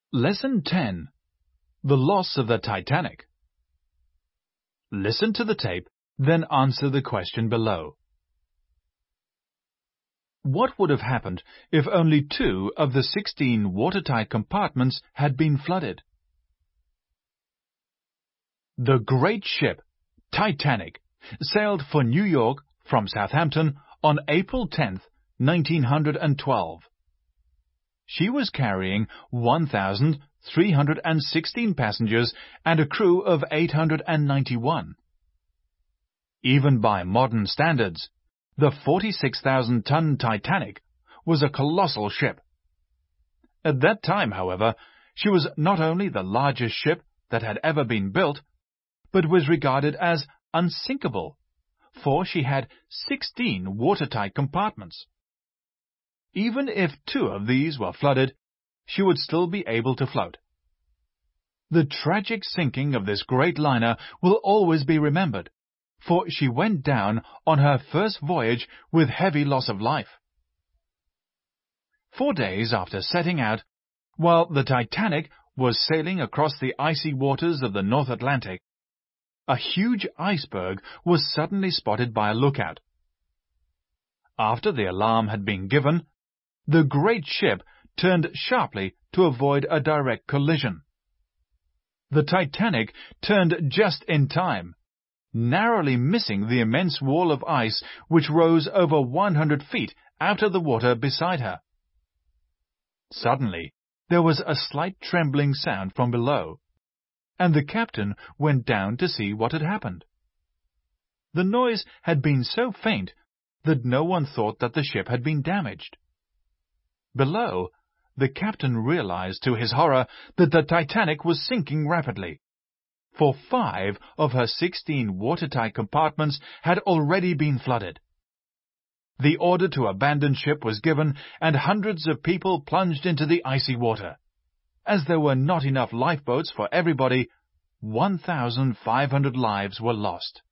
Lesson 10. The Loss of the Titanic. Listen to the tape, then answer the question below. What would have happened if only 2 of the 16 watertight compartments had been flooded? The great ship, Titanic, sailed for New York from Southampton on April 10, 1912. She was carrying 1,316 passengers and a crew of 891. Even by modern standards, the 46,000-ton Titanic was a colossal ship. At that time, however, she was not only the largest ship that had ever been built, but was regarded as unsinkable, for she had 16 watertight compartments. Even if 2 of these were flooded, she would still be able to float. The tragic sinking of this great liner will always be remembered, for she went down on her first voyage with heavy loss of life. 4 days after setting out, while the Titanic was sailing across the icy waters of the North Atlantic, a huge iceberg was suddenly spotted by a lookout. After the alarm had been given, the great ship turned sharply to avoid a direct collision. The Titanic turned just in time, narrowly missing the immense wall of ice which rose over 100 feet out of the water beside her. Suddenly, there was a slight trembling sound from below, and the captain went down to see what had happened. The noise had been so faint that no one thought that the ship had been damaged. Below, the captain realized to his horror that the Titanic was sinking rapidly, for 5 of her 16 watertight compartments had already been flooded. The order to abandon ship was given, and hundreds of people plunged into the icy water. As there were not enough lifeboats for everybody, 1,500 lives were lost.